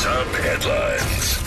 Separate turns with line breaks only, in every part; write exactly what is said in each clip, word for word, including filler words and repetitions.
Hub headlines.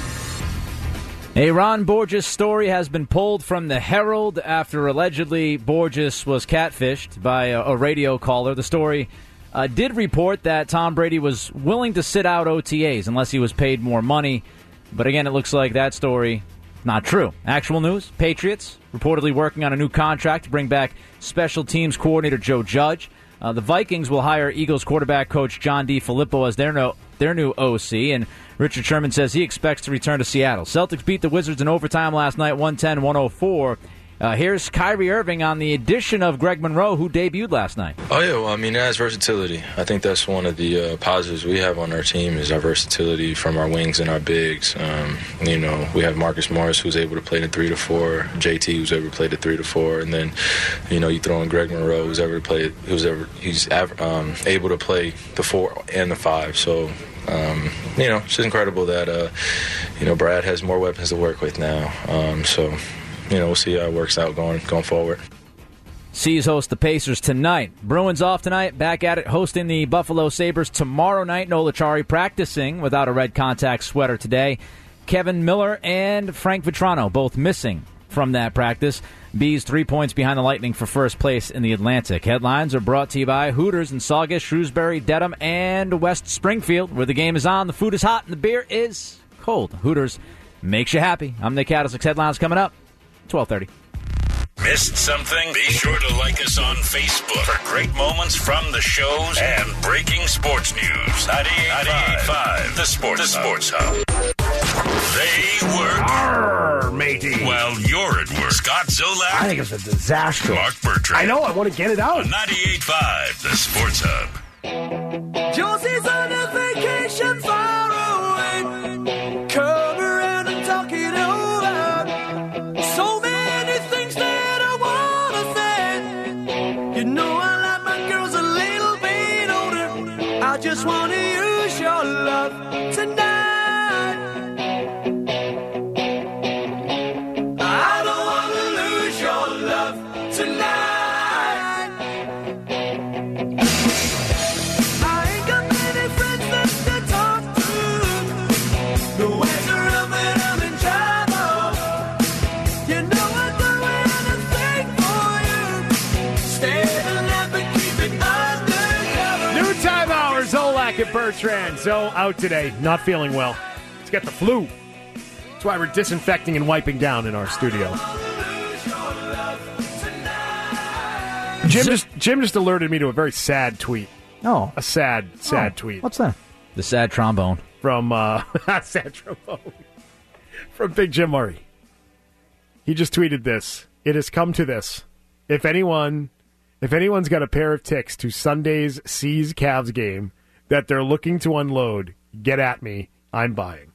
A Ron Borges story has been pulled from the Herald after allegedly Borges was catfished by a, a radio caller. The story uh, did report that Tom Brady was willing to sit out O T As unless he was paid more money. But again, it looks like that story not true. Actual news, Patriots reportedly working on a new contract to bring back special teams coordinator Joe Judge. Uh, the Vikings will hire Eagles quarterback coach John DeFilippo as their, no, their new O C, and Richard Sherman says he expects to return to Seattle. Celtics beat the Wizards in overtime last night, one ten to one oh four. Uh, here's Kyrie Irving on the addition of Greg Monroe, who debuted last night.
Oh, yeah, well, I mean, it has versatility. I think that's one of the uh, positives we have on our team is our versatility from our wings and our bigs. Um, you know, we have Marcus Morris, who's able to play the three to four, J T, who's able to play the three to four, and then, you know, you throw in Greg Monroe, who's ever played, who's ever he's um, able to play the four and the five. So, um, you know, it's just incredible that, uh, you know, Brad has more weapons to work with now. Um, so. You know, we'll see how it works out going going forward.
C's host the Pacers tonight. Bruins off tonight, back at it, hosting the Buffalo Sabres tomorrow night. Nola Chari practicing without a red contact sweater today. Kevin Miller and Frank Vetrano both missing from that practice. Bees three points behind the Lightning for first place in the Atlantic. Headlines are brought to you by Hooters in Saugus, Shrewsbury, Dedham, and West Springfield, where the game is on, the food is hot, and the beer is cold. Hooters makes you happy. I'm Nick Cattlesix. Headlines coming up. twelve thirty.
Missed something? Be sure to like us on Facebook for great moments from the shows and breaking sports news. ninety-eight point five, the Sports, the Sports Hub. They work.
Arr, matey.
While you're at work. Scott Zolak.
I think it's a disaster.
Mark Bertrand.
I know. I want to get it out.
On ninety-eight point five, the Sports Hub.
Josie's on a vacation far away. Come around and talk it over. So many things that I want to say. You know I like my girls a little bit older. I just want to use your love tonight. I don't want to lose your love tonight. I ain't got many friends that to talk to. The ways around that I'm in trouble. You know I'd do anything for you. Stay alive and keep it undercover.
New time hours. Zolak and Bertrand. Zoe out today. Not feeling well. He's got the flu. That's why we're disinfecting and wiping down in our studio. Jim just Jim just alerted me to a very sad tweet.
Oh.
A sad, sad
Oh,
tweet.
What's that? The sad trombone.
From, uh, sad trombone. From Big Jim Murray. He just tweeted this. It has come to this. If anyone, if anyone's got a pair of ticks to Sunday's C's Cavs game that they're looking to unload, get at me. I'm buying.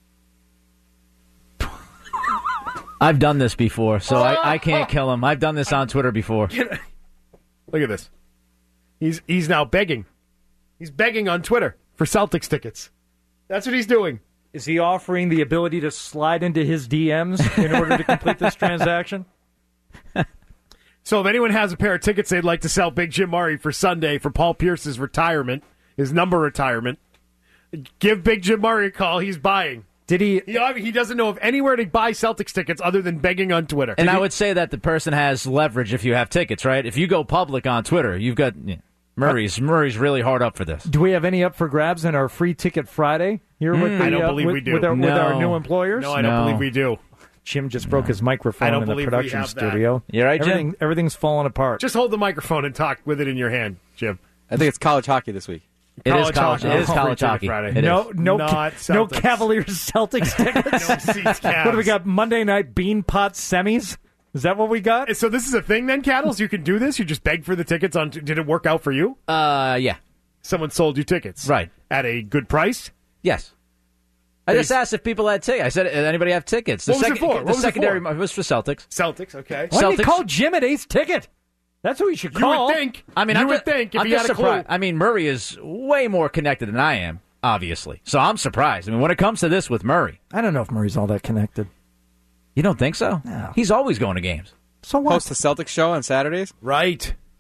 I've done this before, so I, I can't kill him. I've done this on Twitter before.
Look at this. He's he's now begging. He's begging on Twitter for Celtics tickets. That's what he's doing.
Is he offering the ability to slide into his D Ms in order to complete this transaction?
So if anyone has a pair of tickets they'd like to sell Big Jim Murray for Sunday for Paul Pierce's retirement, his number retirement, give Big Jim Murray a call. He's buying.
Did he?
He, he doesn't know of anywhere to buy Celtics tickets other than begging on Twitter.
And
Did
I
he,
would say that the person has leverage if you have tickets, right? If you go public on Twitter, you've got yeah, Murray's Murray's really hard up for this.
Do we have any up for grabs in our free ticket Friday here with the,
I don't
uh,
believe
with,
we do.
with, our,
No.
with our new employers?
No, I don't
No.
believe we do.
Jim just broke his microphone
I don't
in the
believe we
production
have that.
studio.
You right, Jim?
Everything, everything's falling apart.
Just hold the microphone and talk with it in your hand, Jim.
I think it's college hockey this week.
It is college.
hockey.
It is
Oh,
college
free ticket
hockey.
Friday.
It
no,
is.
no,
Not
ca- no
Celtics.
Cavaliers Celtics tickets.
No seats, Cavs.
What do we got? Monday night bean pot semis? Is that what we got?
So this is a thing then, Cattles? You can do this? You just beg for the tickets on... Did it work out for you?
Uh, yeah.
Someone sold you tickets.
Right.
At a good price?
Yes. I just asked if people had tickets. I said, "Does anybody have tickets?" The
What was it
second-
for?
The
What was it
secondary
for?
it was for Celtics.
Celtics, okay.
Why didn't
Celtics-
you call Jim at Ace Ticket? That's who you should
You
call.
would think.
I mean,
you
I'm
would
just,
think if
I'm
you
just
had a clue.
surprised. I mean, Murray is way more connected than I am, obviously. So I'm surprised. I mean, when it comes to this with Murray,
I don't know if Murray's all that connected.
you don't think so?
No.
He's always going to games.
So what?
Host the Celtics show on Saturdays.
Right.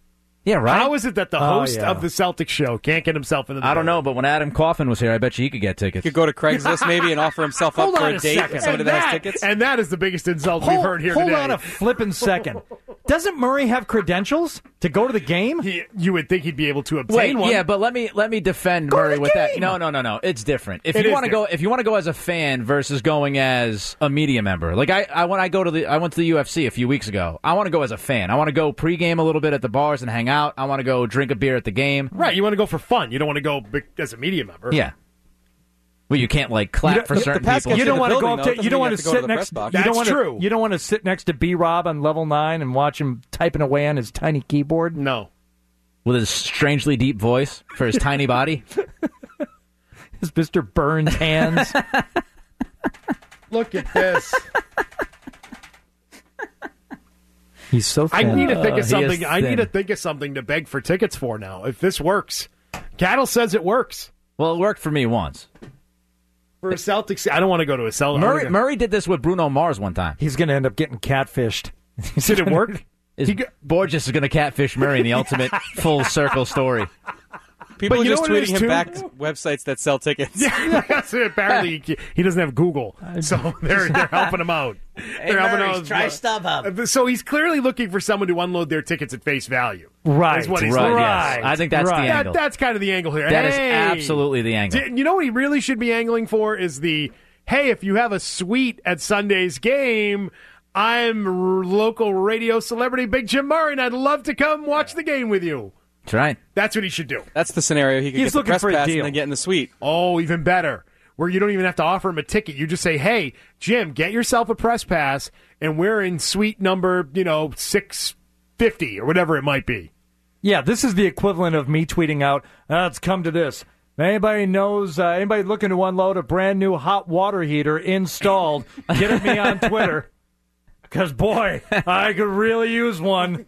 Yeah, right?
How is it that the
Oh,
host
yeah.
of the Celtics show can't get himself into the
I don't know,
building?
but when Adam Coffin was here, I bet you he could get tickets.
He could go to Craigslist maybe and offer himself up
Hold
for
on
a
a
date
second.
with somebody
And
that has
that,
tickets.
and that is the biggest insult
Hold,
we've heard here
hold
today.
on a flippin' second. Doesn't Murray have credentials to go to the game?
He, you would think he'd be able to obtain
Wait,
one.
yeah, but let me let me defend
Go to
Murray
the
with that.
game.
No, no, no, no. It's different. If
It
you
is
want to go,
different.
if you want to go as a fan versus going as a media member, like I, I when I go to the, I went to the U F C a few weeks ago. I want to go as a fan. I want to go pregame a little bit at the bars and hang out. I want to go drink a beer at the game.
Right, you want to go for fun. You don't want to go big- as a media member.
Yeah. Well, you can't like clap
don't-
for
the-
certain
the pass
people.
gets
You don't
in the
want to go
building,
up
though.
to.
It doesn't
You don't
mean
want
you
to
have to go to
sit
the
next.
press box.
You don't
That's
want to,
true.
You don't want to sit next to B Rob on level nine and watch him typing away on his tiny keyboard.
No.
With his strangely deep voice for his tiny body.
His Mister Burns hands.
Look at this.
He's so
I
thin.
need to think
Uh,
of
he
something.
is
I need
thin.
to think of something to beg for tickets for now. If this works, Cattle says it works
Well, it worked for me once.
for a Celtics. I don't want to go to a Celtics.
Murray, Murray did this with Bruno Mars one time.
He's going to end up getting catfished.
Did it work?
Is
He got-
Borges is going to catfish Murray in the ultimate full circle story.
People
But
are
you
just
know what it
tweeting
is,
him
too?
back websites that sell tickets.
Yeah, that's it. Apparently he, he doesn't have Google, so they're they're helping him out. They're helping out.
StubHub.
So he's clearly looking for someone to unload their tickets at face value.
Right,
is what he's
Right,
doing.
yes. I think that's
Right.
the
That,
angle.
that's kind of the angle here.
That is
Hey,
absolutely the angle.
di- You know what he really should be angling for is the, hey, if you have a suite at Sunday's game, I'm r- local radio celebrity Big Jim Murray, and I'd love to come watch the game with you.
That's right.
That's what he should do.
That's the scenario. He could
He's
get the
looking
press
for a
pass
deal.
and then get in the suite.
Oh, even better. Where you don't even have to offer him a ticket. You just say, hey, Jim, get yourself a press pass, and we're in suite number, you know, six fifty or whatever it might be.
Yeah, this is the equivalent of me tweeting out, "Ah, let's come to this. If anybody knows, uh, anybody looking to unload a brand new hot water heater installed, get at me on Twitter. Because, boy, I could really use one.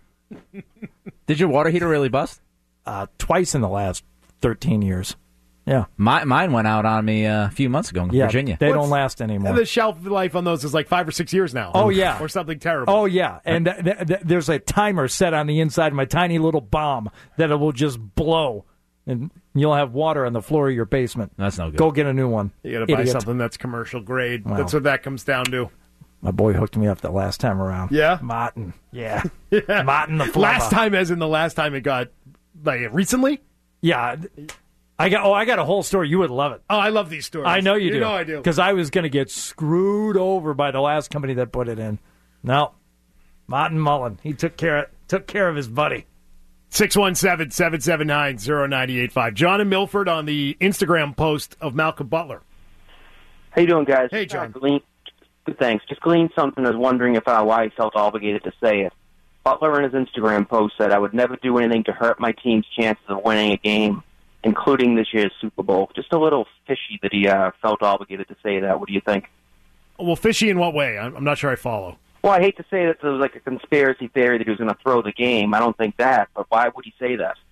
Did your water heater really bust?
Uh, twice in the last thirteen years. Yeah.
My, mine went out on me uh, a few months ago in
Yeah,
Virginia.
they
What's-
don't last anymore.
And the shelf life on those is like five or six years now.
Oh, yeah.
Or something terrible.
Oh, yeah. And th- th- th- there's a timer set on the inside of my tiny little bomb that it will just blow. And you'll have water on the floor of your basement.
That's no good.
Go get a new one.
You got to buy
Idiot.
something that's commercial grade.
Wow.
That's what that comes down to.
My boy hooked me up the last time around.
Yeah?
Martin. Yeah. Martin the Flubber.
Last time, as in the last time it got, like, recently?
Yeah. I got. Oh, I got a whole story. You would love it.
Oh, I love these stories.
I know you, do.
You know I do.
Because I was going to get screwed over by the last company that put it in. No. Martin Mullen. He took care of, took care of his buddy.
six one seven, seven seven nine, zero nine eight five. John and Milford on the Instagram post of Malcolm Butler.
How you doing, guys?
Hey, John.
Uh, glean, good, thanks. Just gleaned something. I was wondering if uh, why he felt obligated to say it. Butler in his Instagram post said, I would never do anything to hurt my team's chances of winning a game, including this year's Super Bowl. Just a little fishy that he uh, felt obligated to say that. What do you think?
Well, fishy in what way? I'm I'm not sure I follow.
Well, I hate to say that there was like a conspiracy theory that he was going to throw the game. I don't think that, but why would he say that?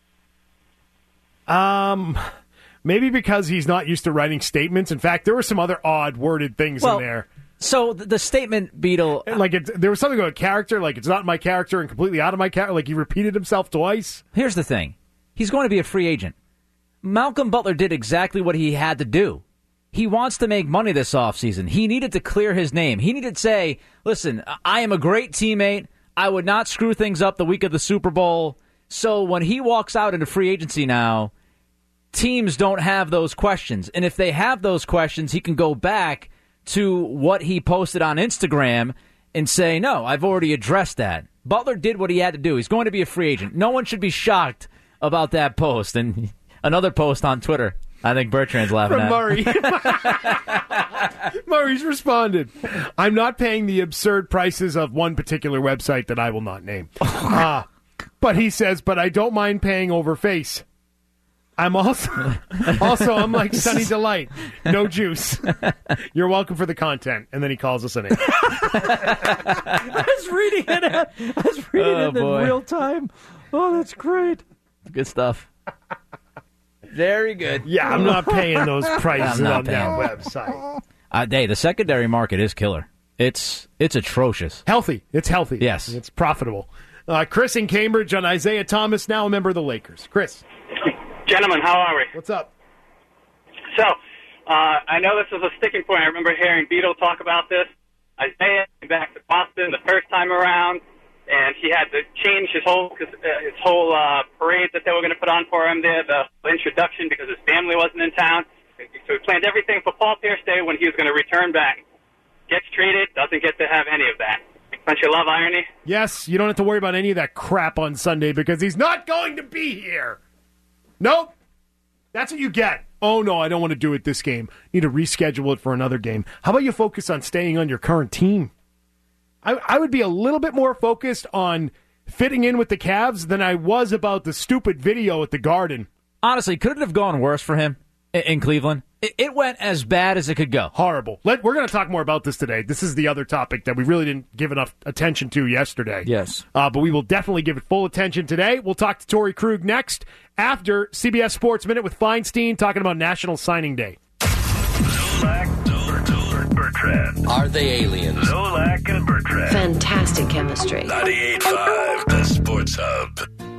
Um, maybe because he's not used to writing statements. In fact, there were some other odd worded things
Well,
in there.
So the, the statement, Beetle,
Like it, there was something about character, like it's not my character and completely out of my character. Like he repeated himself twice.
here's the thing. He's going to be a free agent. Malcolm Butler did exactly what he had to do. He wants to make money this offseason. He needed to clear his name. He needed to say, listen, I am a great teammate. I would not screw things up the week of the Super Bowl. So when he walks out into free agency now, teams don't have those questions. And if they have those questions, he can go back to what he posted on Instagram and say, no, I've already addressed that. Butler did what he had to do. He's going to be a free agent. No one should be shocked about that post. And another post on Twitter, I think Bertrand's laughing
From
at.
Murray. Murray's responded, I'm not paying the absurd prices of one particular website that I will not name. Uh, but he says, but I don't mind paying over face. I'm also, also, I'm like Sunny Delight. No juice. You're welcome for the content. And then he calls us a name.
I was reading it. I was reading
Oh,
it
boy.
in real time. Oh, that's great.
Good stuff. Very good.
Yeah, I'm not paying those prices
I'm not
on that
paying.
website.
Uh, hey, the secondary market is killer. It's it's atrocious.
Healthy. It's healthy.
Yes.
It's profitable. Uh, Chris in Cambridge on Isaiah Thomas, now a member of the Lakers. Chris.
Gentlemen, how are we?
What's up?
So, uh, I know this is a sticking point. I remember hearing Beto talk about this. Isaiah came back to Boston the first time around, and he had to change his whole cause, uh, his whole uh, parade that they were going to put on for him there, the introduction, because his family wasn't in town. So he planned everything for Paul Pierce Day when he was going to return back. Gets traded, doesn't get to have any of that. Don't you love irony?
Yes, you don't have to worry about any of that crap on Sunday because he's not going to be here. Nope. That's what you get. Oh, no, I don't want to do it this game. Need to reschedule it for another game. How about you focus on staying on your current team? I, I would be a little bit more focused on fitting in with the Cavs than I was about the stupid video at the Garden.
Honestly, could it have gone worse for him in, in Cleveland? It, it went as bad as it could go.
Horrible. Let, we're going to talk more about this today. This is the other topic that we really didn't give enough attention to yesterday.
Yes.
Uh, but we will definitely give it full attention today. We'll talk to Torrey Krug next after C B S Sports Minute with Feinstein talking about National Signing Day.
Zolak, Bertrand.
Are they aliens?
Zolak and Bertrand.
Fantastic chemistry.
ninety-eight point five, the Sports Hub.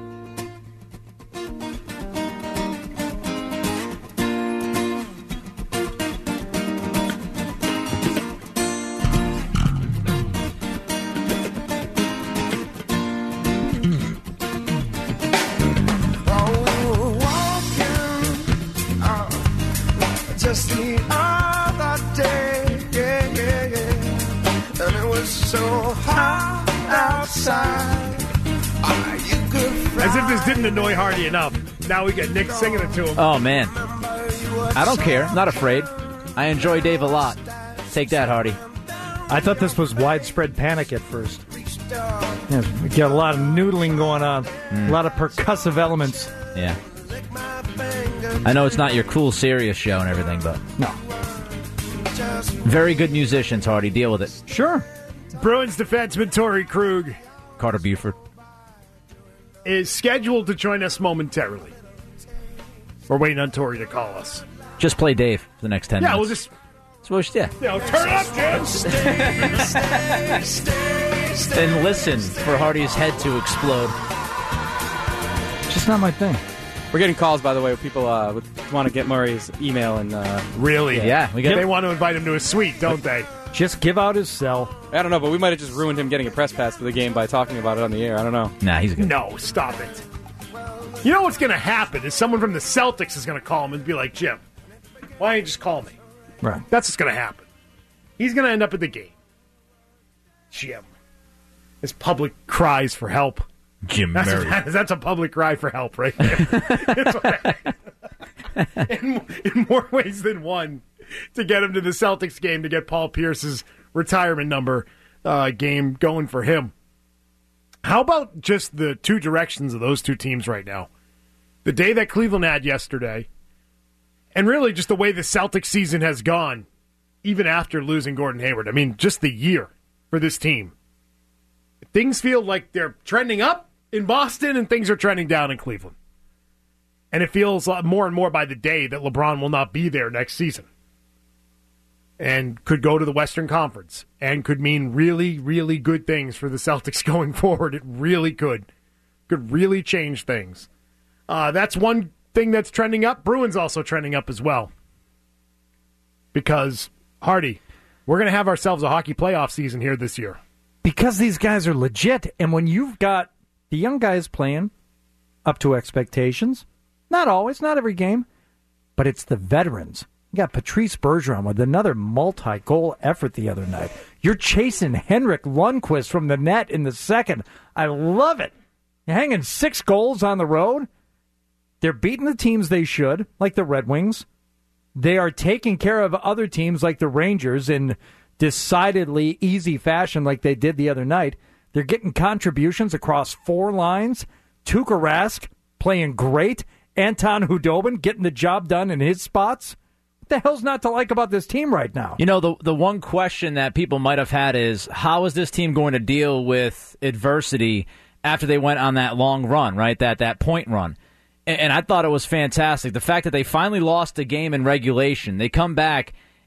Just the other day, yeah, yeah, yeah. And it was so hot outside. Are you good?
As if this didn't annoy Hardy enough. Now we get Nick singing it to him.
Oh, man. I don't care. I'm not afraid. I enjoy Dave a lot. Take that, Hardy.
I thought this was widespread panic at first. Yeah, we got a lot of noodling going on, mm. a lot of percussive elements.
Yeah. I know it's not your cool, serious show and everything, but
no.
Very good musicians, Hardy. Deal with it.
Sure.
Bruins defenseman Torrey Krug,
Carter Buford,
is scheduled to join us momentarily. We're waiting on Torrey to call us.
Just play Dave for the next ten
yeah,
minutes.
Yeah,
we'll just... Yeah.
You know, turn up, Jim!
Stay, stay, stay, stay,
and listen for Hardy's head to explode.
Just not my thing.
We're getting calls, by the way, where people uh, would want to get Murray's email. and uh,
Really?
Yeah. yeah we get
they want to invite him to a suite, don't they?
Just give out his cell.
I don't know, but we might have just ruined him getting a press pass for the game by talking about it on the air. I don't know.
Nah, he's good.
No, stop it. You know what's going to happen is someone from the Celtics is going to call him and be like, Jim, why don't you just call me?
Right.
That's what's going to happen. He's going to end up at the game. Jim. His public cries for help.
Jim
that's
Murray.
A, that's a public cry for help right there. in, in more ways than one, to get him to the Celtics game, to get Paul Pierce's retirement number uh, game going for him. How about just the two directions of those two teams right now? The day that Cleveland had yesterday, and really just the way the Celtics season has gone, even after losing Gordon Hayward. I mean, just the year for this team. Things feel like they're trending up in Boston, and things are trending down in Cleveland. And it feels more and more by the day that LeBron will not be there next season. And could go to the Western Conference. And could mean really, really good things for the Celtics going forward. It really could. Could really change things. Uh, that's one thing that's trending up. Bruins also trending up as well. Because, Hardy, we're going to have ourselves a hockey playoff season here this year.
Because these guys are legit. And when you've got the young guys playing up to expectations, not always, not every game, but it's the veterans. You got Patrice Bergeron with another multi-goal effort the other night. You're chasing Henrik Lundqvist from the net in the second. I love it. You're hanging six goals on the road. They're beating the teams they should, like the Red Wings. They are taking care of other teams like the Rangers in decidedly easy fashion like they did the other night. They're getting contributions across four lines. Tuukka Rask playing great. Anton Hudobin getting the job done in his spots. What the hell's not to like about this team right now?
You know, the the one question that people might have had is, how is this team going to deal with adversity after they went on that long run, right? That that point run. And, and I thought it was fantastic. The fact that they finally lost a game in regulation. They come back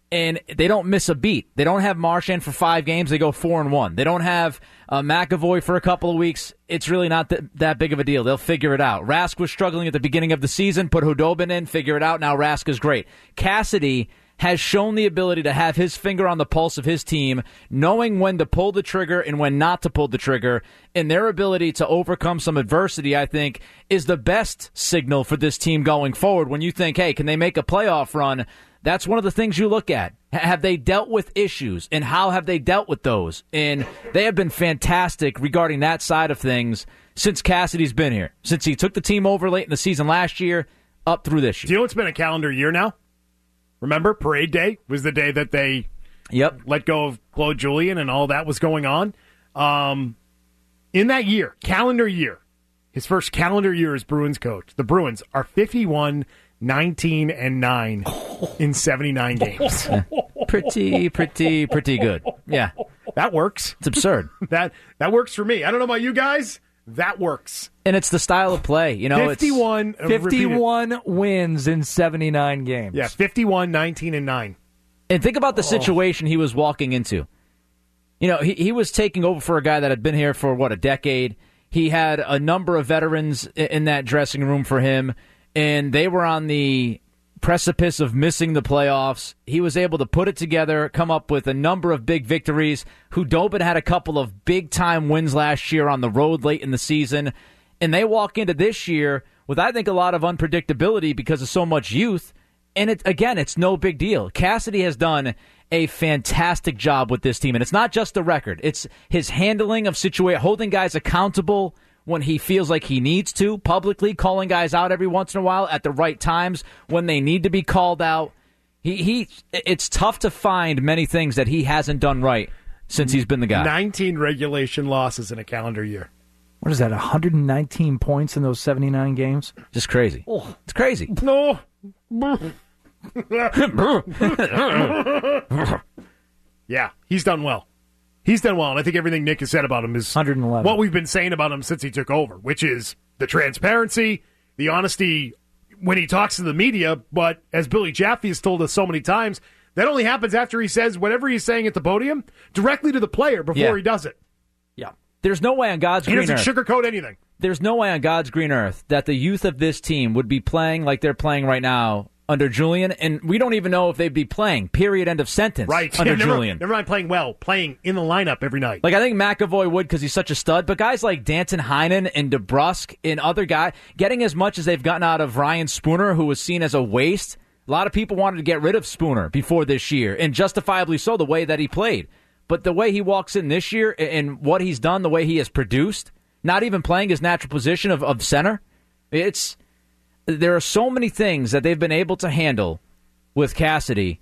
and they don't miss a beat. They don't have Marchand for five games. They go four and one. They don't have uh, McAvoy for a couple of weeks. It's really not th- that big of a deal. They'll figure it out. Rask was struggling at the beginning of the season. Put Hudobin in, figure it out. Now Rask is great. Cassidy has shown the ability to have his finger on the pulse of his team, knowing when to pull the trigger and when not to pull the trigger, and their ability to overcome some adversity, I think, is the best signal for this team going forward. When you think, hey, can they make a playoff run? That's one of the things you look at. H- have they dealt with issues, and how have they dealt with those? And they have been fantastic regarding that side of things since Cassidy's been here, since he took the team over late in the season last year up through this year.
Do you know it's been a calendar year now? Remember, Parade Day was the day that they
yep.
let go of Claude Julien and all that was going on. Um, in that year, calendar year, his first calendar year as Bruins coach, the Bruins are fifty-one, nineteen, and nine in seventy-nine games.
pretty, pretty, pretty good. Yeah.
That works.
It's absurd.
that that works for me. I don't know about you guys. That works.
And it's the style of play. You know,
fifty-one,
it's
fifty-one wins in seventy-nine games.
Yeah, fifty-one, nineteen, and nine.
And think about the
Oh.
situation he was walking into. You know, he, he was taking over for a guy that had been here for, what, a decade. He had a number of veterans in that dressing room for him, and they were on the precipice of missing the playoffs. He was able to put it together, come up with a number of big victories. Hudobin had a couple of big-time wins last year on the road late in the season, and they walk into this year with, I think, a lot of unpredictability because of so much youth, and it, again, it's no big deal. Cassidy has done a fantastic job with this team, and it's not just the record. It's his handling of situation, holding guys accountable when he feels like he needs to, publicly calling guys out every once in a while at the right times when they need to be called out. He, he, it's tough to find many things that he hasn't done right since he's been the guy.
nineteen regulation losses in a calendar year.
What is that, one hundred nineteen points in those seventy-nine games?
Just crazy.
Oh.
It's crazy.
No. Yeah, he's done well. He's done well, and I think everything Nick has said about him is
one hundred eleven.
What we've been saying about him since he took over, which is the transparency, the honesty when he talks to the media, but as Billy Jaffe has told us so many times, that only happens after he says whatever he's saying at the podium directly to the player before
Yeah.
he does it.
Yeah. There's no way on God's
He
green
doesn't
earth.
sugarcoat anything.
There's no way on God's green earth that the youth of this team would be playing like they're playing right now under Julian, and we don't even know if they'd be playing, period, end of sentence,
Right.
under
Yeah, never,
Julian.
Never mind playing well, playing in the lineup every night.
Like, I think McAvoy would because he's such a stud, but guys like Danton Heinen and DeBrusque and other guys, getting as much as they've gotten out of Ryan Spooner, who was seen as a waste. A lot of people wanted to get rid of Spooner before this year, and justifiably so, the way that he played. But the way he walks in this year and what he's done, the way he has produced, not even playing his natural position of, of center, it's there are so many things that they've been able to handle with Cassidy.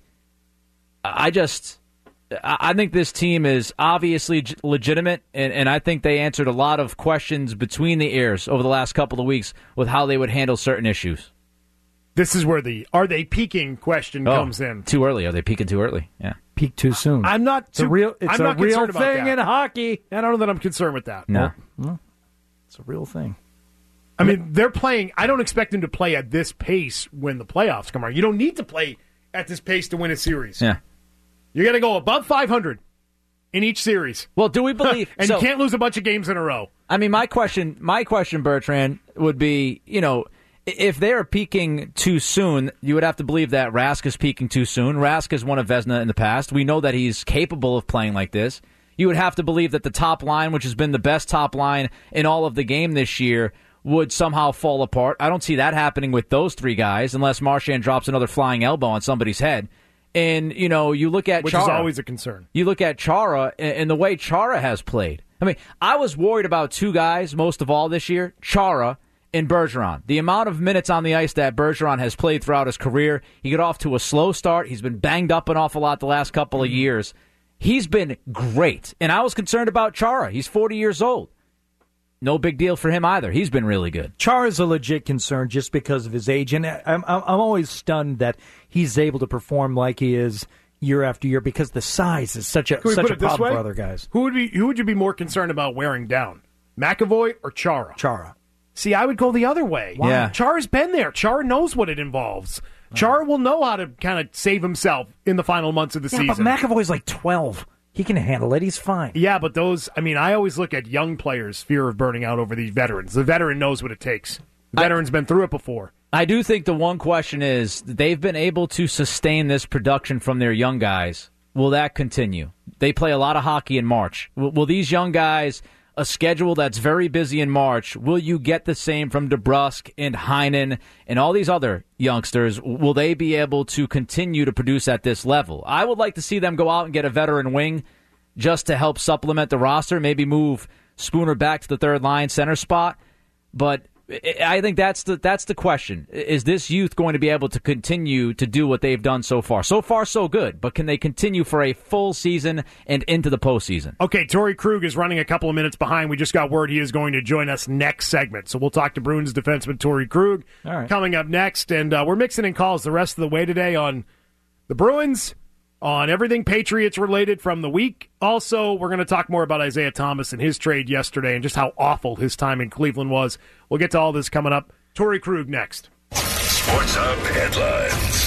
I just, I think this team is obviously j- legitimate, and, and I think they answered a lot of questions between the ears over the last couple of weeks with how they would handle certain issues.
This is where the are they peaking question
Oh,
comes in.
Too early. Are they peaking too early? Yeah.
Peak too soon.
I'm not
It's a
too,
real- it's
I'm
a
not
real
concerned about
thing
that.
in hockey.
I don't know that I'm concerned with that.
No.
Well, it's a real thing.
I mean, they're playing. I don't expect them to play at this pace when the playoffs come around. You don't need to play at this pace to win a series.
Yeah.
You got to go above five hundred in each series.
Well, do we believe?
and
so,
you can't lose a bunch of games in a row.
I mean, my question, my question, Bertrand, would be, you know, if they are peaking too soon, you would have to believe that Rask is peaking too soon. Rask has won a Vezina in the past. We know that he's capable of playing like this. You would have to believe that the top line, which has been the best top line in all of the game this year, would somehow fall apart. I don't see that happening with those three guys unless Marchand drops another flying elbow on somebody's head. And, you know, you look at
Which
Chara.
is always a concern.
You look at Chara and, and the way Chara has played. I mean, I was worried about two guys most of all this year, Chara and Bergeron. The amount of minutes on the ice that Bergeron has played throughout his career, he got off to a slow start. He's been banged up an awful lot the last couple of years. He's been great. And I was concerned about Chara. He's forty years old. No big deal for him either. He's been really good.
Chara's a legit concern just because of his age, and I'm I'm I'm always stunned that he's able to perform like he is year after year because the size is such a
Can we
such
put
a
it this
problem
way?
for other guys.
Who would be who would you be more concerned about wearing down, McAvoy or Chara?
Chara.
See, I would go the other way.
Why? Yeah.
Chara's been there. Chara knows what it involves. Char will know how to kind of save himself in the final months of the
yeah,
season.
But McAvoy's like twelve. He can handle it. He's fine.
Yeah, but those, I mean, I always look at young players' fear of burning out over these veterans. The veteran knows what it takes. The veteran's I, been through it before.
I do think the one question is, they've been able to sustain this production from their young guys. Will that continue? They play a lot of hockey in March. Will, will these young guys, a schedule that's very busy in March, will you get the same from DeBrusk and Heinen and all these other youngsters? Will they be able to continue to produce at this level? I would like to see them go out and get a veteran wing just to help supplement the roster, maybe move Spooner back to the third line center spot. But I think that's the that's the question. Is this youth going to be able to continue to do what they've done so far? So far, so good. But can they continue for a full season and into the postseason?
Okay, Torrey Krug is running a couple of minutes behind. We just got word he is going to join us next segment. So we'll talk to Bruins defenseman Torrey Krug
All right.
coming up next. And uh, we're mixing in calls the rest of the way today on the Bruins, on everything Patriots related from the week. Also, we're going to talk more about Isaiah Thomas and his trade yesterday and just how awful his time in Cleveland was. We'll get to all this coming up. Torrey Krug next.
Sports Hub headlines.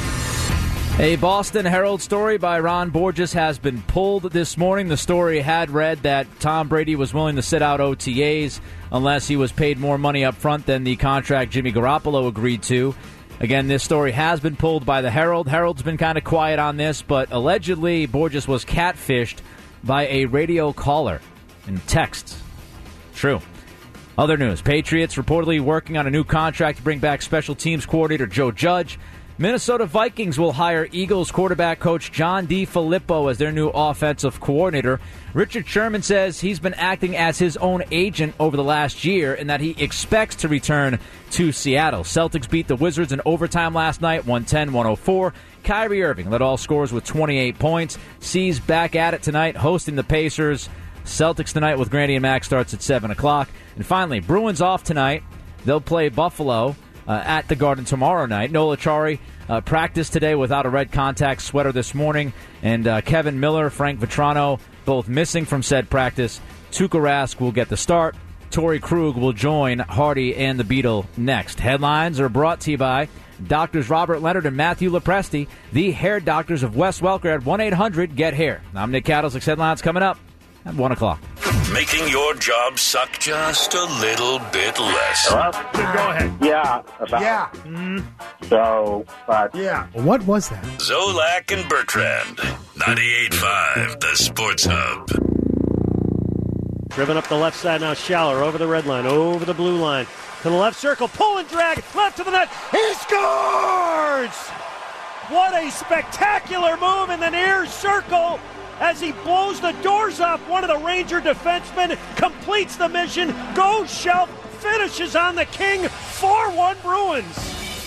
A Boston Herald story by Ron Borges has been pulled this morning. The story had read that Tom Brady was willing to sit out O T As unless he was paid more money up front than the contract Jimmy Garoppolo agreed to. Again, this story has been pulled by the Herald. Herald's been kind of quiet on this, but allegedly Borges was catfished by a radio caller in texts. True. Other news. Patriots reportedly working on a new contract to bring back special teams coordinator Joe Judge. Minnesota Vikings will hire Eagles quarterback coach John DeFilippo as their new offensive coordinator. Richard Sherman says he's been acting as his own agent over the last year and that he expects to return to Seattle. Celtics beat the Wizards in overtime last night, one ten to one oh four. Kyrie Irving led all scorers with twenty-eight points. C's back at it tonight, hosting the Pacers. Celtics tonight with Grandy and Mac starts at seven o'clock. And finally, Bruins off tonight. They'll play Buffalo Uh, at the Garden tomorrow night. Noel Acciari uh, practiced today without a red contact sweater this morning, and uh, Kevin Miller, Frank Vetrano, both missing from said practice. Tuukka Rask will get the start. Torrey Krug will join Hardy and the Beatle next. Headlines are brought to you by Doctors Robert Leonard and Matthew Lepresti, the hair doctors of West Welker at one eight hundred get hair. I'm Nick Cadillac. Headlines coming up at one o'clock.
Making your job suck just a little bit less.
Hello?
Go ahead.
Yeah. About,
Yeah.
Mm, so, but.
Yeah. What was that?
Zolak and Bertrand. ninety-eight point five, the Sports Hub.
Driven up the left side now, Schaller over the red line, over the blue line, to the left circle, pull and drag, left to the net, he scores! What a spectacular move in the near circle as he blows the doors off one of the Ranger defensemen, completes the mission, goes shelf, finishes on the King, four one Bruins.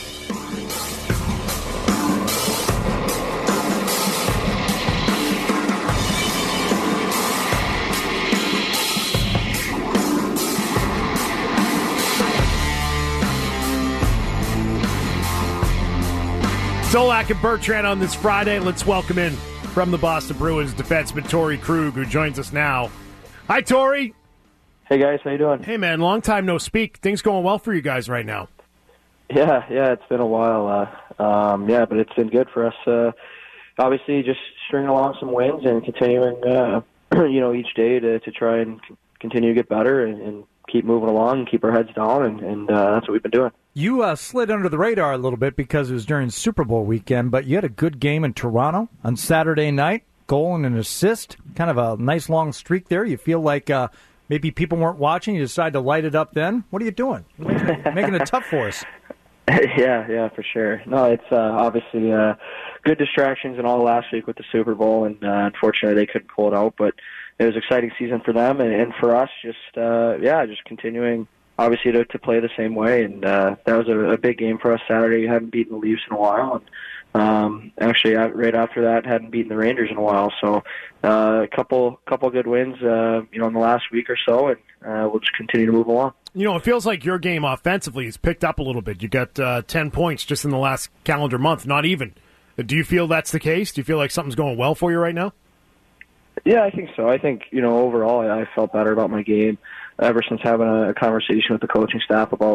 Zolak and Bertrand on this Friday. Let's welcome in from the Boston Bruins defenseman Torrey Krug, who joins us now. Hi, Torrey.
Hey, guys. How you doing?
Hey, man. Long time no speak. Things going well for you guys right now.
Yeah, yeah. It's been a while. Uh, um, yeah, but it's been good for us. Uh, obviously, just stringing along some wins and continuing, uh, you know, each day to, to try and continue to get better and, and keep moving along and keep our heads down, and, and uh, that's what we've been doing.
You uh, slid under the radar a little bit because it was during Super Bowl weekend, but you had a good game in Toronto on Saturday night, goal and an assist, kind of a nice long streak there. You feel like uh, maybe people weren't watching, you decided to light it up then? What are you doing? You're making, it, making it tough for us.
yeah, yeah, for sure. No, it's uh, obviously uh, good distractions and all last week with the Super Bowl, and uh, unfortunately they couldn't pull it out, but it was an exciting season for them, and, and for us, just, uh, yeah, just continuing obviously to, to play the same way, and uh, that was a, a big game for us Saturday. We hadn't beaten the Leafs in a while, and um, actually right after that hadn't beaten the Rangers in a while. So uh, a couple couple good wins, uh, you know, in the last week or so, and uh, we'll just continue to move along.
You know, it feels like your game offensively has picked up a little bit. You got uh, ten points just in the last calendar month, not even. Do you feel that's the case? Do you feel like something's going well for you right now?
Yeah, I think so. I think, you know, overall I, I felt better about my game ever since having a, a conversation with the coaching staff about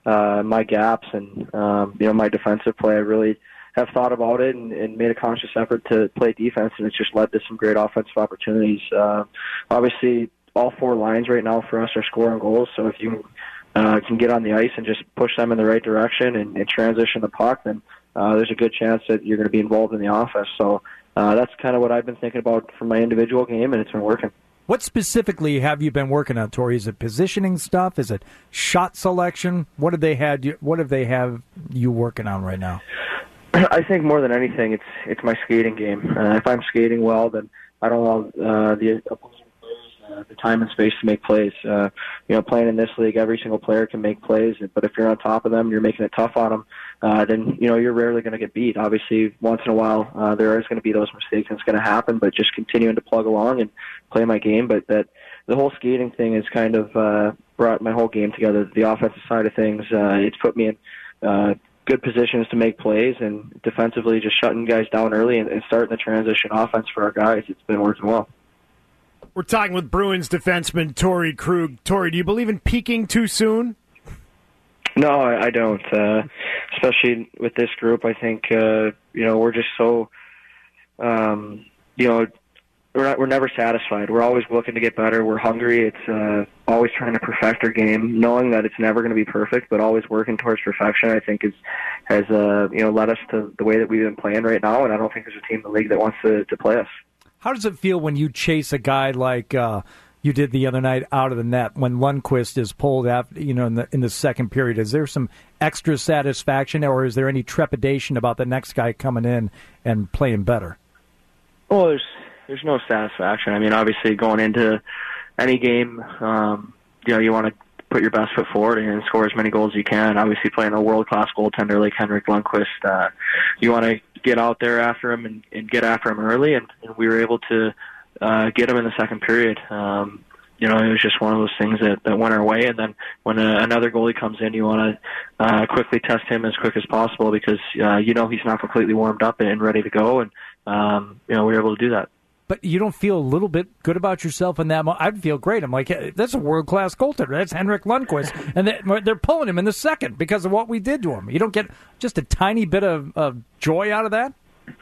uh, my gaps and um, you know my defensive play. I really have thought about it and, and made a conscious effort to play defense, and it's just led to some great offensive opportunities. Uh, obviously, all four lines right now for us are scoring goals, so if you uh, can get on the ice and just push them in the right direction and, and transition the puck, then uh, there's a good chance that you're going to be involved in the offense. So uh, that's kind of what I've been thinking about for my individual game, and it's been working.
What specifically have you been working on, Tori? Is it positioning stuff? Is it shot selection? What have they had? You, what have they have you working on right now?
I think more than anything, it's it's my skating game. Uh, if I'm skating well, then I don't allow uh, the opposing players uh, the time and space to make plays. Uh, you know, playing in this league, every single player can make plays, but if you're on top of them, you're making it tough on them, uh, then you know you're rarely going to get beat. Obviously, once in a while, uh, there is going to be those mistakes, and it's going to happen. But just continuing to plug along and play my game. But that the whole skating thing has kind of uh, brought my whole game together. The offensive side of things, uh, it's put me in Uh, good positions to make plays, and defensively just shutting guys down early and, and starting the transition offense for our guys. It's been working well.
We're talking with Bruins defenseman Torey Krug. Torey, do you believe in peaking too soon?
No, I, I don't. Uh, especially with this group, I think uh, you know we're just so um, you know we're not, we're never satisfied. We're always looking to get better. We're hungry. It's uh, always trying to perfect our game, knowing that it's never going to be perfect, but always working towards perfection. I think is has uh, you know led us to the way that we've been playing right now, and I don't think there's a team in the league that wants to, to play us.
How does it feel when you chase a guy like uh, you did the other night out of the net when Lundqvist is pulled out, you know, in the in the second period? Is there some extra satisfaction, or is there any trepidation about the next guy coming in and playing better?
Well, there's there's no satisfaction. I mean, obviously going into any game, um, you know, you want to put your best foot forward and score as many goals as you can. Obviously, playing a world-class goaltender like Henrik Lundqvist, uh, you want to get out there after him and, and get after him early, and, and we were able to uh, get him in the second period. Um, you know, it was just one of those things that, that went our way, and then when a, another goalie comes in, you want to uh, quickly test him as quick as possible because uh, you know he's not completely warmed up and ready to go, and um, you know we were able to do that.
But you don't feel a little bit good about yourself in that moment? I'd feel great. I'm like, hey, that's a world-class goaltender. That's Henrik Lundqvist. And they're, they're pulling him in the second because of what we did to him. You don't get just a tiny bit of, of joy out of that?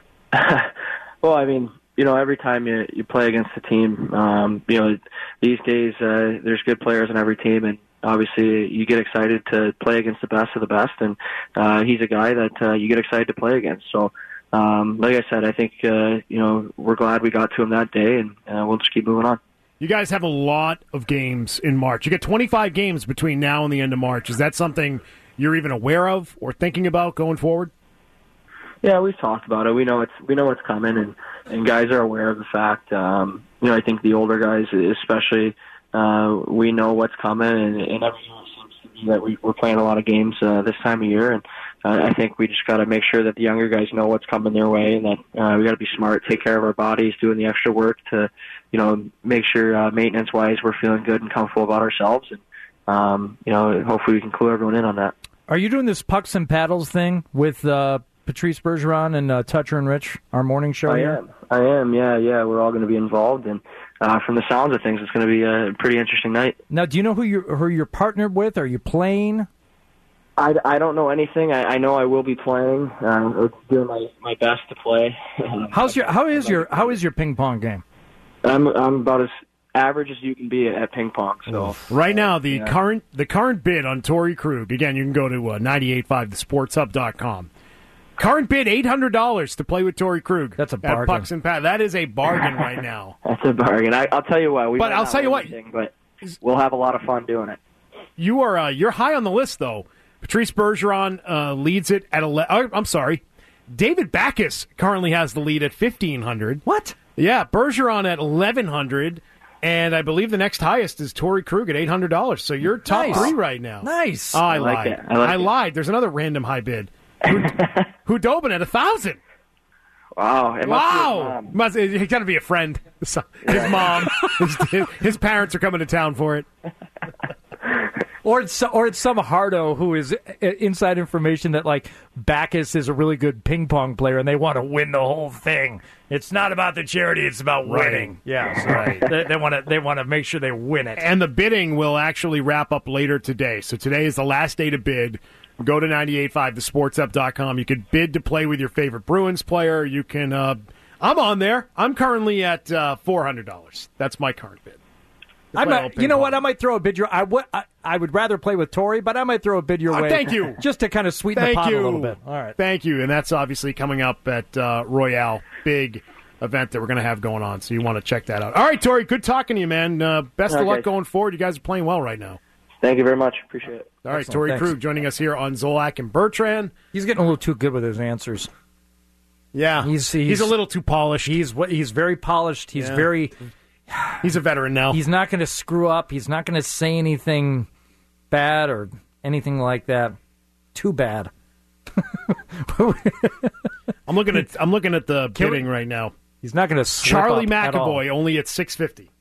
Well, I mean, you know, every time you, you play against a team, um, you know, these days uh, there's good players on every team, and obviously you get excited to play against the best of the best, and uh, he's a guy that uh, you get excited to play against. So, Um, like I said, I think, uh, you know, we're glad we got to him that day, and uh, we'll just keep moving on.
You guys have a lot of games in March. You get twenty-five games between now and the end of March. Is that something you're even aware of or thinking about going forward?
Yeah, we've talked about it. We know it's we know what's coming, and, and guys are aware of the fact. Um, you know, I think the older guys, especially, uh, we know what's coming, and, and every year it seems to be that we, we're playing a lot of games uh, this time of year, and Uh, I think we just got to make sure that the younger guys know what's coming their way, and that uh, we got to be smart, take care of our bodies, doing the extra work to, you know, make sure uh, maintenance-wise we're feeling good and comfortable about ourselves, and um, you know, hopefully we can clue everyone in on that.
Are you doing this pucks and paddles thing with uh, Patrice Bergeron and uh, Toucher and Rich, our morning show?
I
here?
am. I am. Yeah, yeah. We're all going to be involved, and uh, from the sounds of things, it's going to be a pretty interesting night.
Now, do you know who you who you're partnered with? Are you playing?
I, I don't know anything. I, I know I will be playing. I'm doing my, my best to play.
How's your how is your how is your ping pong game?
I'm I'm about as average as you can be at ping pong. So
right now, the
yeah.
current the current bid on Torey Krug. Again, you can go to uh, ninety-eight point five the sports hub dot com. Current bid eight hundred dollars to play with Torey Krug.
That's a
at
bargain.
Pucks and Pat. That is a bargain right now.
That's a bargain. I, I'll tell you what. We
But
might
I'll
not
tell you
win
what.
anything, but we'll have a lot of fun doing it.
You are uh, you're high on the list though. Patrice Bergeron uh, leads it at eleven. Oh, I'm sorry, David Backes currently has the lead at fifteen hundred.
What?
Yeah, Bergeron at eleven hundred, and I believe the next highest is Torey Krug at eight hundred dollars. So you're top
Nice.
three right now.
Nice.
Oh, I,
I like
lied.
it. I like
I
it.
lied. There's another random high bid. Hudobin at a thousand.
Wow! It must be his
Wow!
mom.
Must, he's got to be a friend. His mom, his, his parents are coming to town for it.
Or it's, or it's some hardo who is inside information that, like, Backus is a really good ping pong player and they want to win the whole thing. It's not about the charity, it's about
Right.
winning. Yeah, so
Right.
They, they want to they want to make sure they win it.
And the bidding will actually wrap up later today. So today is the last day to bid. Go to nine eight five the sports up dot com. You can bid to play with your favorite Bruins player. You can. Uh, I'm on there. I'm currently at uh, four hundred dollars. That's my current bid.
I
play all
might,
ping
you know
pong.
what? I might throw a bid your. I would. I, I would rather play with Tori, but I might throw a bid your
Oh,
way.
thank you.
Just to kind of sweeten
Thank
the pot
you.
a little bit. All right.
Thank you. And that's obviously coming up at uh, Royale. Big event that we're going to have going on. So you want to check that out. All right, Tori. Good talking to you, man. Uh, best of
Okay.
luck going forward. You guys are playing well right now.
Thank you very much. Appreciate it.
All right,
Excellent.
Tori
Thanks.
Krug joining us here on Zolak and Bertrand.
He's getting a little too good with his answers.
Yeah,
He's
he's,
he's,
a little too polished.
He's what he's very polished. He's
Yeah.
very.
He's a veteran now.
He's not going to screw up. He's not going to say anything bad or anything like that. Too bad.
I'm looking at I'm looking at the
Can we-
bidding right now.
He's not going to slip
Charlie
up at all.
McAvoy only at six fifty.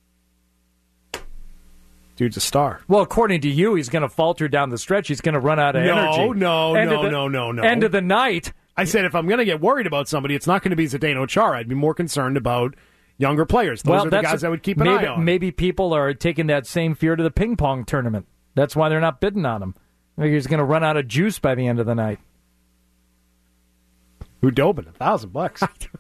Dude's a star.
Well, according to you, he's going to falter down the stretch. He's going to run out of
No,
energy.
no,
End
no,
of the-
no, no, no.
End of the night.
I said if I'm going to get worried about somebody, it's not going to be Zdeno Chara. I'd be more concerned about younger players. Those
well,
are the
that's-
guys I would keep an
maybe,
eye on.
Maybe people are taking that same fear to the ping pong tournament. That's why they're not bidding on him. Maybe he's going to run out of juice by the end of the night.
Hudobin, a thousand bucks.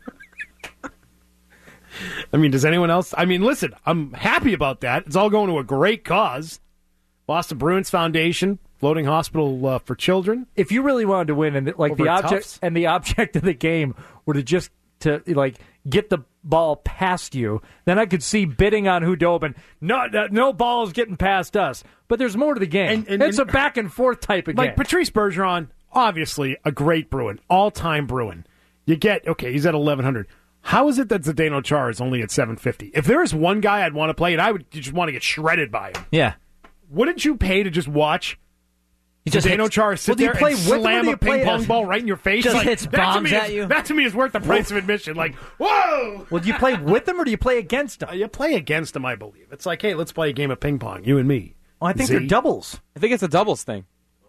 I mean, does anyone else? I mean, listen, I'm happy about that. It's all going to a great cause. Boston Bruins Foundation, Floating Hospital uh, for Children.
If you really wanted to win, and like
Over
the
at
object
Tufts.
and the object of the game were to just to like get the ball past you, then I could see bidding on Hudobin. No, no, no ball is getting past us. But there's more to the game.
And- and-
it's
and-
a back and forth type of
Like
game.
Patrice Bergeron, obviously a great Bruin, all-time Bruin. You get, okay, he's at eleven hundred. How is it that Zdeno Chara is only at seven fifty? If there is one guy I'd want to play, and I would just want to get shredded by him,
Yeah.
wouldn't you pay to just watch
He just
Zdeno
hits-
Chara sit
Well, do you
there
play
and
with him or
slam
do
a
you play
ping pong
as-
ball right in your face?
Just
Like,
hits
that to
bombs
me
at
is,
you?
That to me is worth the price of admission. Like, whoa!
Well, do you play with them or do you play against them?
Uh, You play against him, I believe. It's like, hey, let's play a game of ping pong, you and me.
Oh, I think
Z.
they're doubles.
I think it's a doubles thing.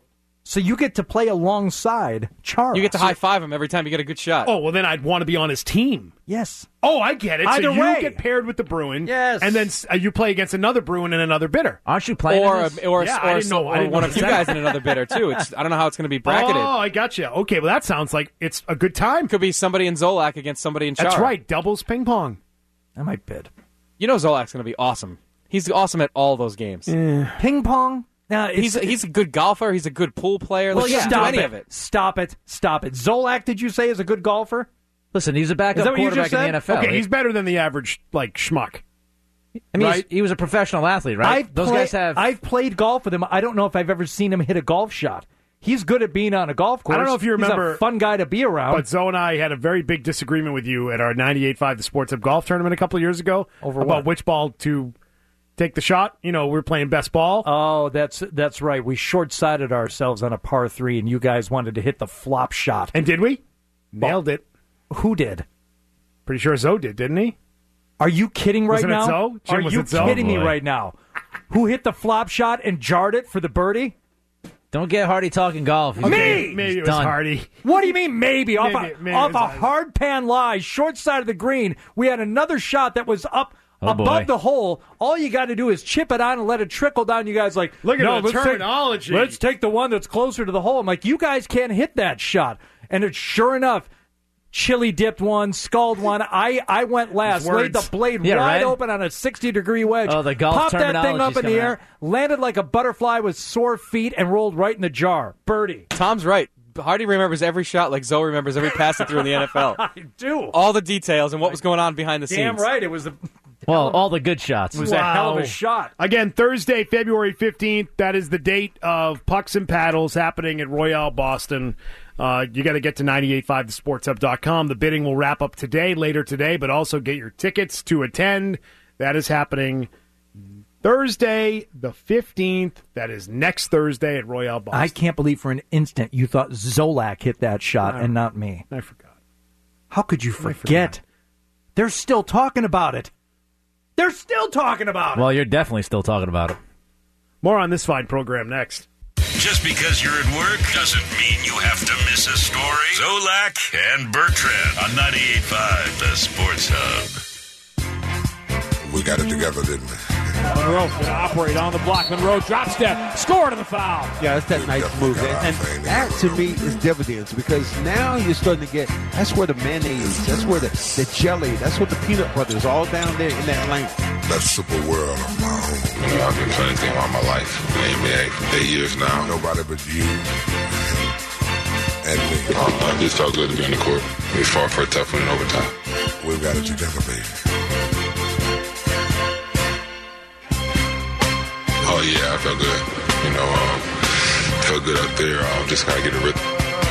So you get to play alongside Chara.
You get to high five him every time you get a good shot.
Oh, well, then I'd want to be on his team.
Yes.
Oh, I get it.
Either
so you
way.
get paired with the Bruin.
Yes.
And then uh, you play against another Bruin and another bidder.
Aren't you playing
or
in
a,
this?
or,
Yeah,
or,
I didn't know- I
or
didn't
one
know
of you
that.
guys in another bidder too. It's, I don't know how it's going to be bracketed.
Oh, I got you. Okay, well, that sounds like it's a good time.
Could be somebody in Zolak against somebody in Chara.
That's right. Doubles ping pong.
I might bid.
You know Zolak's going to be awesome. He's awesome at all those games.
Ping pong? Now,
He's a, he's a good golfer. He's a good pool player.
Well,
Let's
yeah,
just do
stop
any
it.
of it.
Stop it. Stop it. Zolak, did you say, is a good golfer?
Listen, he's a
Is
backup
that what you
quarterback
just
in the
said?
N F L.
Okay,
He-
he's better than the average, like, schmuck.
I mean,
right?
he's- he was a professional athlete, right?
I've
Those
play-
guys have.
I've played golf with him. I don't know if I've ever seen him hit a golf shot. He's good at being on a golf course.
I don't know if you
He's
remember-
a fun guy to be around.
But Zoe and I had a very big disagreement with you at our ninety-eight point five The Sports Hub Golf Tournament a couple of years ago.
Over
about
what?
which ball to take the shot. You know, we were playing best ball.
Oh, that's that's right. We short-sighted ourselves on a par three, and you guys wanted to hit the flop shot.
And did we? Nailed it.
Who did?
Pretty sure Zoe did, didn't he?
Are you kidding right
Wasn't it
now?
Zoe? Jim,
Are
was
you
it Zoe?
kidding me
Oh, boy.
right now? Who hit the flop shot and jarred it for the birdie?
Don't get Hardy talking golf. He's
Me!
Maybe, maybe it was
done.
Hardy.
What do you mean maybe? Off
Maybe-
a,
maybe
off
it
a
was-
hard pan lie, short side of the green, we had another shot that was up
Oh,
above
boy.
the hole. All you got to do is chip it on and let it trickle down. You guys like,
Look at
no,
the
let's
terminology.
Take, let's take the one that's closer to the hole. I'm like, you guys can't hit that shot. And it's sure enough, chili dipped one, scald one. I, I went last,
Those
laid the
words.
blade
Yeah,
wide
right?
open on a sixty degree wedge.
Oh, the golf
Popped that thing
terminology's
up in the
coming
air,
out.
landed like a butterfly with sore feet, and rolled right in the jar. Birdie.
Tom's right. Hardy remembers every shot like Zoe remembers every pass it through in the N F L.
I do.
All the details and what was going on behind the
Damn
scenes.
right. It was a,
Well, all the good shots.
it was a hell of
Wow.
a shot.
Again, Thursday, February fifteenth. That is the date of Pucks and Paddles happening at Royale Boston. Uh, you got to get to ninety-eight point five the sports hub dot com. The bidding will wrap up today, later today, but also get your tickets to attend. That is happening Thursday, the fifteenth. That is next Thursday at Royale Boston.
I can't believe for an instant you thought Zolak hit that shot and not me.
I forgot.
How could you forget? They're still talking about it. They're still talking about it.
Well, you're definitely still talking about it.
More on this fine program next.
Just because you're at work doesn't mean you have to miss a story. Zolak and Bertrand on ninety-eight point five, the Sports Hub.
We got it together, didn't we?
Monroe going to operate on the block. Monroe drop step, score to the foul.
Yeah, that's that nice move. And, and that, to me, is dividends because now you're starting to get, that's where the mayonnaise, that's where the, the jelly, that's what the peanut butter is all down there in that lane.
That super world of my own. You know, I've been playing this game all my life. In the N B A for eight years now. Nobody but you and me. Oh, it just felt good to be on the court. We fought for a tough one in overtime. We've got it together, baby. Oh, yeah, I felt good. You know, um, felt good up there. Um, just got to get a rhythm.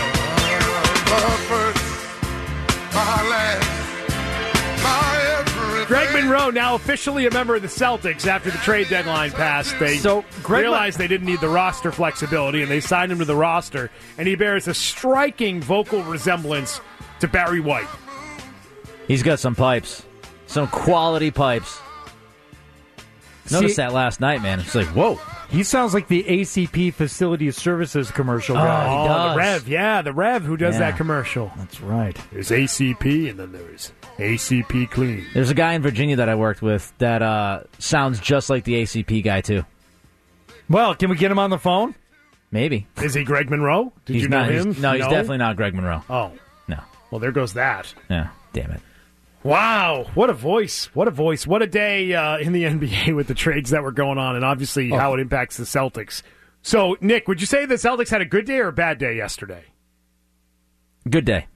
Greg Monroe now officially a member of the Celtics after the trade deadline passed. They
so Greg
realized they didn't need the roster flexibility, and they signed him to the roster, and he bears a striking vocal resemblance to Barry White.
He's got some pipes. Some quality pipes. Noticed
See,
that last night, man. It's like, whoa.
He sounds like the A C P Facility Services commercial
Oh,
guy.
oh,
does.
the Rev, yeah, the Rev who does
Yeah.
that commercial.
That's right.
There's A C P, and then there's A C P Clean.
There's a guy in Virginia that I worked with that uh, sounds just like the A C P guy, too.
Well, can we get him on the phone?
Maybe.
Is he Greg Monroe? Did
he's
you know
not,
him?
He's, no, he's definitely not Greg Monroe.
Oh.
No.
Well, there goes that.
Yeah, damn it.
Wow, what a voice. What a voice. What a day uh, in the N B A with the trades that were going on and obviously
Oh.
how it impacts the Celtics. So, Nick, would you say the Celtics had a good day or a bad day yesterday?
Good day.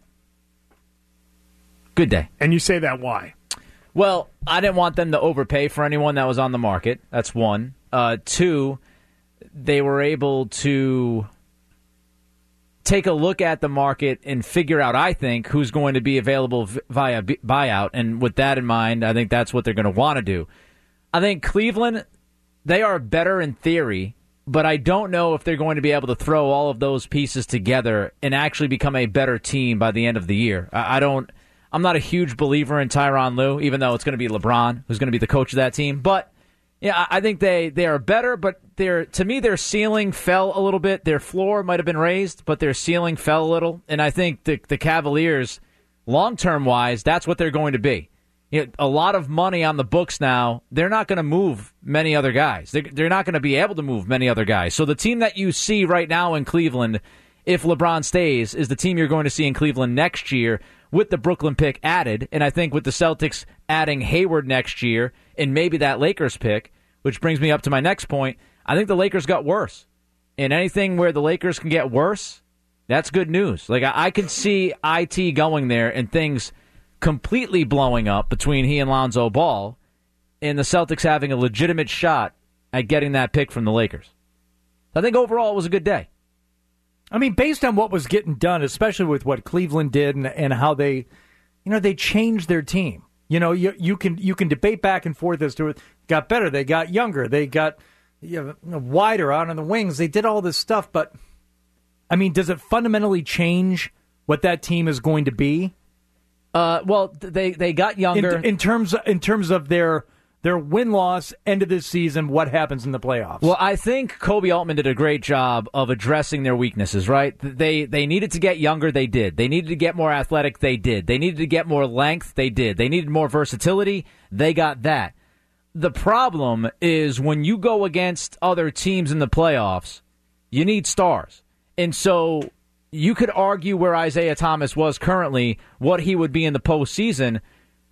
Good day.
And you say that why?
Well, I didn't want them to overpay for anyone that was on the market. That's one. Uh, two, they were able to take a look at the market and figure out, I think, who's going to be available via buyout. And with that in mind, I think that's what they're going to want to do. I think Cleveland, they are better in theory, but I don't know if they're going to be able to throw all of those pieces together and actually become a better team by the end of the year. I, I don't. I'm not a huge believer in Tyronn Lue, even though it's going to be LeBron who's going to be the coach of that team. But yeah, I think they, they are better, but their to me their ceiling fell a little bit. Their floor might have been raised, but their ceiling fell a little. And I think the the Cavaliers, long term wise, that's what they're going to be. You know, a lot of money on the books now. They're not going to move many other guys. They're, they're not going to be able to move many other guys. So the team that you see right now in Cleveland, if LeBron stays, is the team you're going to see in Cleveland next year with the Brooklyn pick added. And I think with the Celtics adding Hayward next year and maybe that Lakers pick, which brings me up to my next point, I think the Lakers got worse. And anything where the Lakers can get worse, that's good news. Like I, I could see I T going there and things completely blowing up between he and Lonzo Ball, and the Celtics having a legitimate shot at getting that pick from the Lakers. I think overall it was a good day.
I mean, based on what was getting done, especially with what Cleveland did and, and how they, you know, they changed their team. You know, you you can you can debate back and forth as to it got better, they got younger, they got you know, wider out on the wings, they did all this stuff. But I mean, does it fundamentally change what that team is going to be?
Uh, well, they they got younger
in, in terms in terms of their their win loss end of this season. What happens in the playoffs?
Well, I think Kobe Altman did a great job of addressing their weaknesses. Right? They they needed to get younger. They did. They needed to get more athletic. They did. They needed to get more length. They did. They needed more versatility. They got that. The problem is when you go against other teams in the playoffs, you need stars, and so you could argue where Isaiah Thomas was currently, what he would be in the postseason.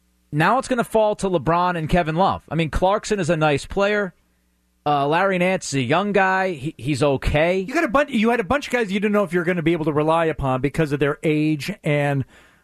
Now it's going to fall to LeBron and Kevin Love. I mean, Clarkson is a nice player. Uh, Larry Nance is a young guy. He, he's okay.
You got a bunch. You had a bunch of guys you didn't know if you were going to be able to rely upon because of their age and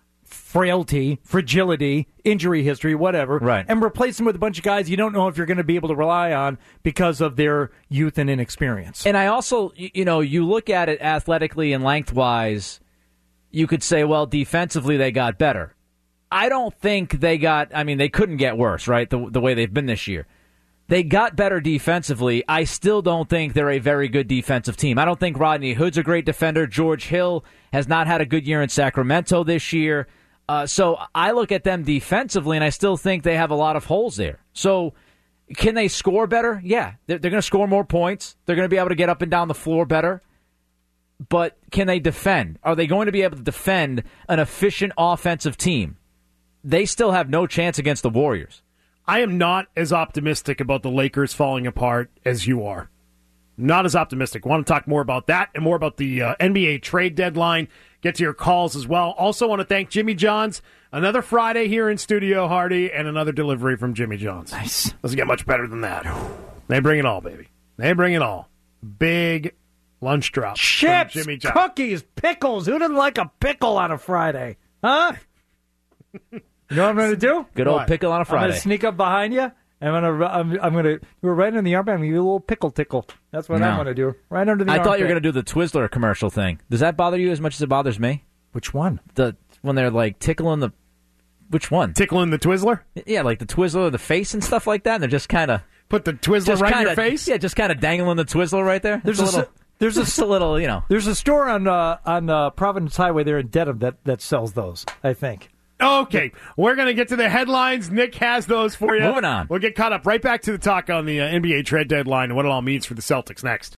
frailty, fragility, injury history, whatever.
Right.
And replace them with a bunch of guys you don't know if you're going to be able to rely on because of their youth and inexperience.
And I also, you know, you look at it athletically and lengthwise, you could say, well, defensively they got better. I don't think they got, I mean, they couldn't get worse, right, the, the way they've been this year. They got better defensively. I still don't think they're a very good defensive team. I don't think Rodney Hood's a great defender. George Hill has not had a good year in Sacramento this year. Uh, so I look at them defensively, and I still think they have a lot of holes there. So Can they score better? Yeah. They're, they're going to score more points. They're going to be able to get up and down the floor better. But can they defend? Are they going to be able to defend an efficient offensive team? They still have no chance against the Warriors.
I am not as optimistic about the Lakers falling apart as you are. Not as optimistic. Want to talk more about that and more about the uh, N B A trade deadline. Get to your calls as well. Also want to thank Jimmy John's. Another Friday here in studio, Hardy, and another delivery from Jimmy John's.
Nice.
Doesn't get much better than that. They bring it all, baby. They bring it all. Big lunch drop.
Chips,
from Jimmy John's.
cookies, pickles. Who doesn't like a pickle on a Friday? Huh? You know what I'm going to do?
Good old
What?
pickle on a
I'm
Friday.
going to sneak up behind you. I'm going to. I'm, I'm going to. We're right in the arm. I'm going to give you a little pickle tickle. That's what
No.
I'm going to do. Right under the.
I thought you were
armpit.
going to do the Twizzler commercial thing. Does that bother you as much as it bothers me?
Which one?
The when they're like tickling the. Which one?
Tickling the Twizzler?
Yeah, like the Twizzler of the face and stuff like that. And they're just kind of
put the Twizzler right in your face.
Yeah, just kind of dangling the Twizzler right there.
There's
It's
a,
little,
s- there's a,
just a little, you know.
There's a store on uh, on uh, Providence Highway there in Dedham that, that sells those. I think.
Okay, we're going to get to the headlines. Nick has those for you.
Moving on.
We'll get caught up right back to the talk on the uh, N B A trade deadline and what it all means for the Celtics next.